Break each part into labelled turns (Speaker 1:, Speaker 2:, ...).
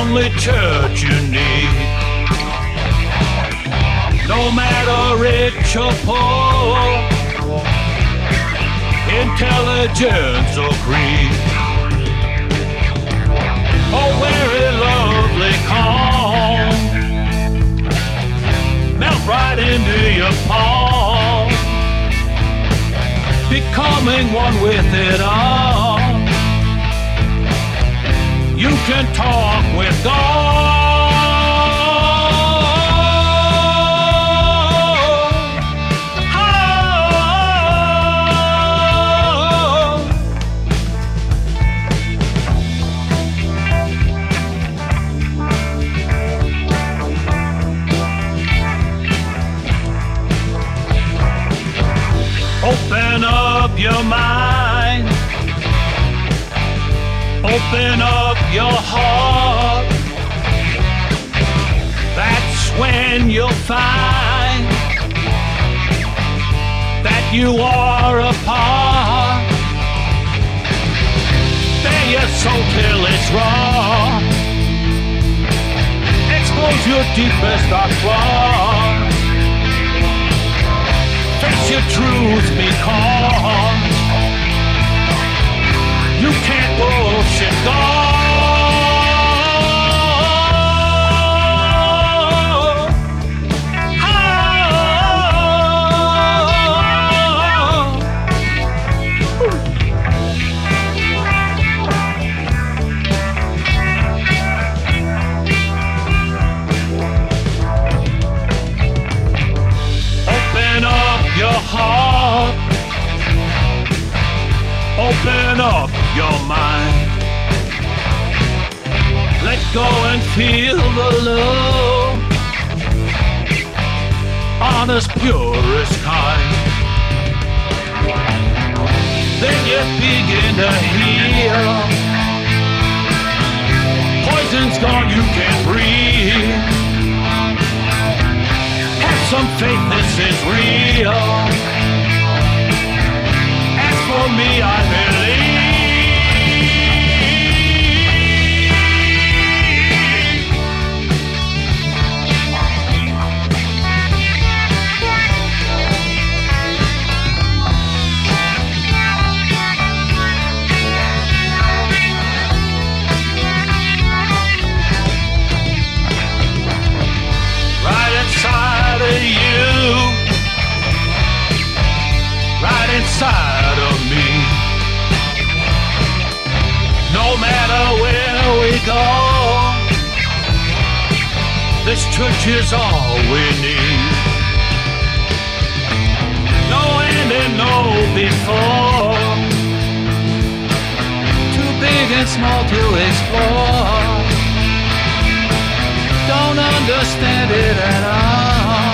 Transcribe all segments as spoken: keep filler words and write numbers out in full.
Speaker 1: only church you need. No matter rich or poor, intelligence or creed. Oh, very lovely calm, melt right into your palm, becoming one with it all. You can talk with God. Open up your mind, open up your heart. That's when you'll find that you are a part. Bare your soul till it's raw, expose your deepest dark flaws. Face your truth because you can't bullshit God. Oh, open up your heart, open up your mind. Let go and feel the love, honest, purest kind. Then you begin to heal. Poison's gone, you can breathe. Have some faith, this is real. As for me, I believe. Right inside of you, right inside of me. No matter where we go, this church is all we need. No end and no before, too big and small to explore. Don't understand it at all.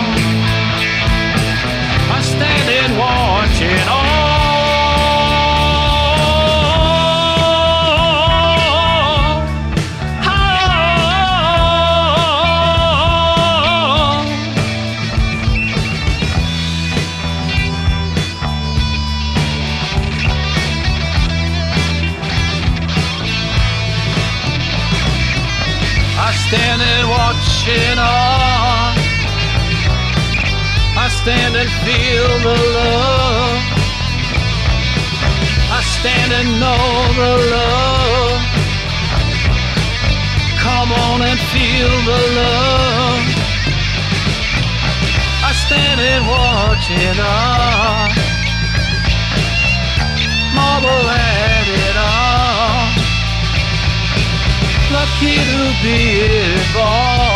Speaker 1: I'm standing watching all. I stand and watching on. I stand and feel the love. I stand and know the love. Come on and feel the love. I stand and watching on. Marvel at it all. Lucky to be involved.